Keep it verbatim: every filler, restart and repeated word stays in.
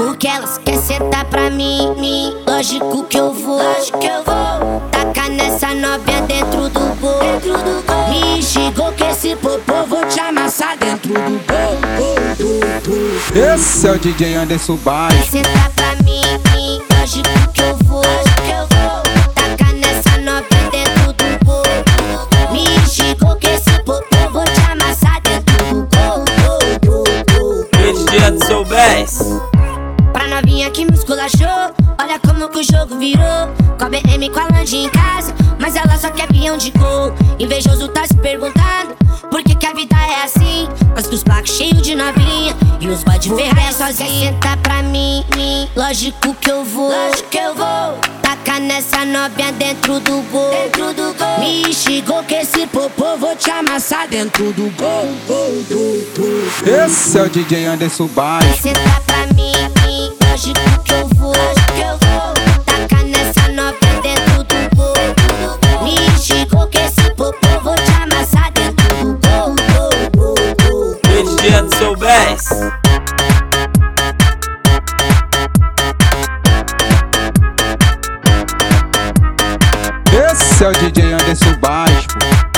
Porque elas querem sentar pra mim, mim. Lógico que eu vou, lógico que eu vou. Tacar nessa novinha dentro do gol, dentro do gol. Me xingou que esse popô vou te amassar dentro do gol, gol, gol, gol. Esse é o D J Anderson Baixo. Quer sentar pra mim, mim. Lógico que eu vou, lógico que eu vou. Tacar nessa novinha dentro do gol. Me xingou que esse popô vou te amassar dentro do gol, gol, gol, gol. D J Anderson Baixo. Pra novinha que me esculachou, olha como que o jogo virou. Com a B M com a Land em casa, mas ela só quer avião de gol. Invejoso tá se perguntando por que que a vida é assim. Mas que os placos cheios de novinha e os boy de Ferrari sozinha. Senta pra mim, mim, lógico que eu vou, lógico que eu vou. Tacar nessa novinha dentro do gol, dentro do gol. Me xingou que esse popô vou te amassar dentro do gol, gol, gol, gol. Esse é o D J Anderson Baixo. Senta pra mim, mim, lógico que eu vou, lógico que eu vou. Tacar nessa novinha dentro do gol. Me xingou que esse popô vou te amassar dentro do gol, gol, gol, gol. D J Anderson Baixo. Esse é o D J Anderson Baixo.